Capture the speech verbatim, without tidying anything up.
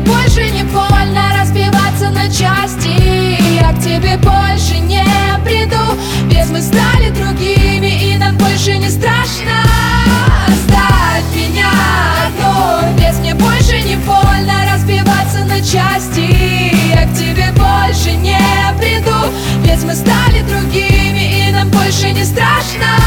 больше не больно разбиваться на части. Я к тебе больше не приду, ведь мы стали другими, и нам больше не страшно. Оставь меня одну, ведь мне больше не больно разбиваться на части. Я к тебе больше не приду, ведь мы стали другими, и нам больше не страшно.